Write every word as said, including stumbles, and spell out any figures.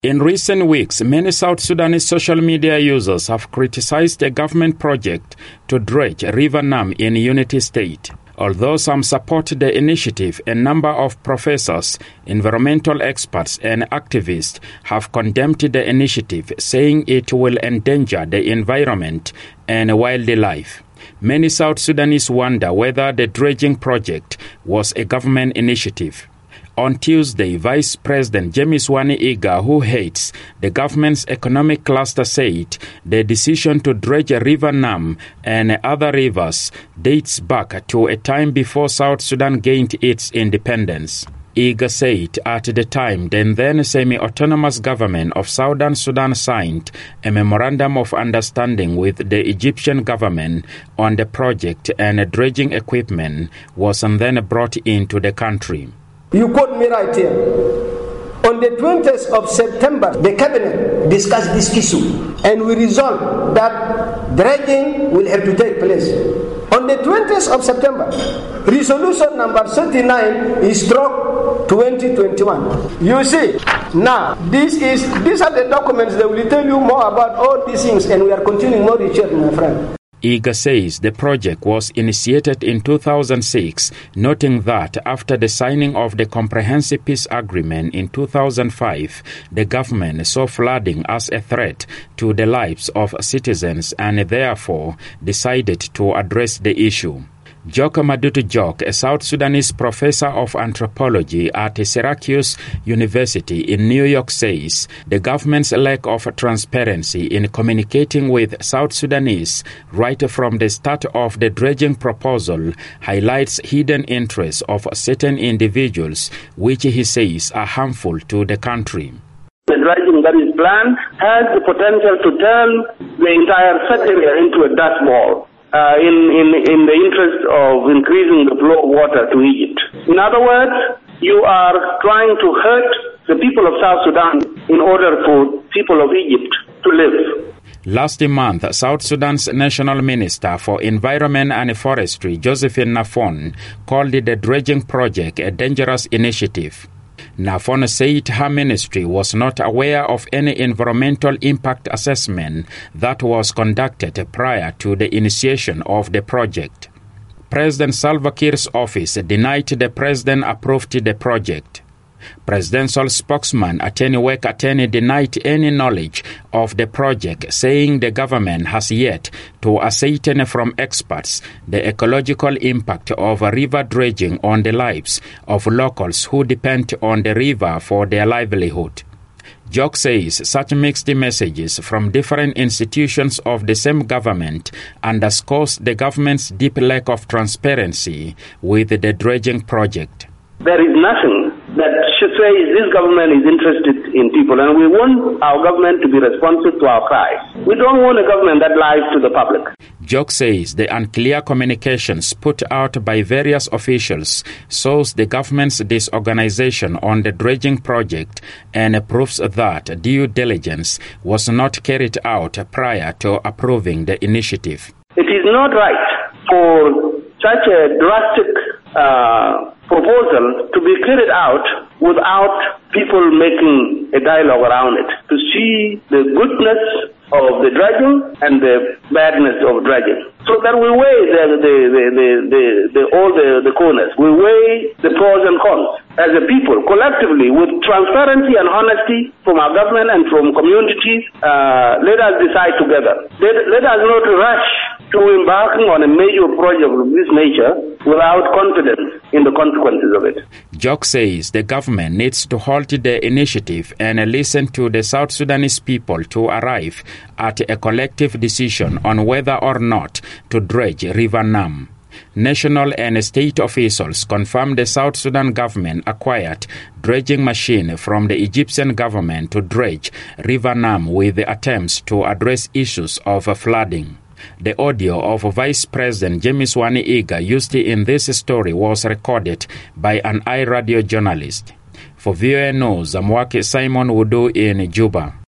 In recent weeks, many South Sudanese social media users have criticized a government project to dredge River Nam in Unity State. Although some support the initiative, a number of professors, environmental experts, and activists have condemned the initiative, saying it will endanger the environment and wildlife. Many South Sudanese wonder whether the dredging project was a government initiative. On Tuesday, Vice President James Wani Iga, who hates the government's economic cluster, said the decision to dredge River Nam and other rivers dates back to a time before South Sudan gained its independence. Iga said at the time the then semi-autonomous government of Southern Sudan signed a memorandum of understanding with the Egyptian government on the project, and dredging equipment was then brought into the country. You quote me right here. On the twentieth of September, the cabinet discussed this issue and we resolved that dredging will have to take place. On the twentieth of September, resolution number thirty-nine is struck twenty twenty-one. You see, now this is these are the documents that will tell you more about all these things, and we are continuing more research, my friend. Iga says the project was initiated in two thousand six, noting that after the signing of the Comprehensive Peace Agreement in two thousand five, the government saw flooding as a threat to the lives of citizens and therefore decided to address the issue. Jok Madutu Jok, a South Sudanese professor of anthropology at Syracuse University in New York, says the government's lack of transparency in communicating with South Sudanese right from the start of the dredging proposal highlights hidden interests of certain individuals, which he says are harmful to the country. The dredging that is planned has the potential to turn the entire South area into a dust ball. Uh, in, in, in the interest of increasing the flow of water to Egypt. In other words, you are trying to hurt the people of South Sudan in order for people of Egypt to live. Last month, South Sudan's National Minister for Environment and Forestry, Josephine Nafon, called the dredging project a dangerous initiative. Nafon said her ministry was not aware of any environmental impact assessment that was conducted prior to the initiation of the project. President Salva Kiir's office denied the president approved the project. Presidential spokesman Ateni Wek Ateni denied any knowledge of the project, saying the government has yet to ascertain from experts the ecological impact of river dredging on the lives of locals who depend on the river for their livelihood. Jok says such mixed messages from different institutions of the same government underscores the government's deep lack of transparency with the dredging project. There is nothing that should say this government is interested in people, and we want our government to be responsive to our cries. We don't want a government that lies to the public. Jok says the unclear communications put out by various officials shows the government's disorganization on the dredging project and proves that due diligence was not carried out prior to approving the initiative. It is not right for such a drastic uh, proposal to be carried out without people making a dialogue around it, to see the goodness of the dredging and the badness of dredging. So that we weigh the, the, the, the, the, the, all the, the corners. We weigh the pros and cons as a people, collectively, with transparency and honesty from our government and from communities. Uh, let us decide together. Let, let us not rush to embarking on a major project of this nature without confidence in the consequences of it. Jok says the government needs to halt the initiative and listen to the South Sudanese people to arrive at a collective decision on whether or not to dredge River Nam. National and state officials confirmed the South Sudan government acquired dredging machine from the Egyptian government to dredge River Nam with the attempts to address issues of flooding. The audio of Vice President James Wani Iga used in this story was recorded by an iRadio journalist. For V O A News, I'm Simon Wudu in Juba.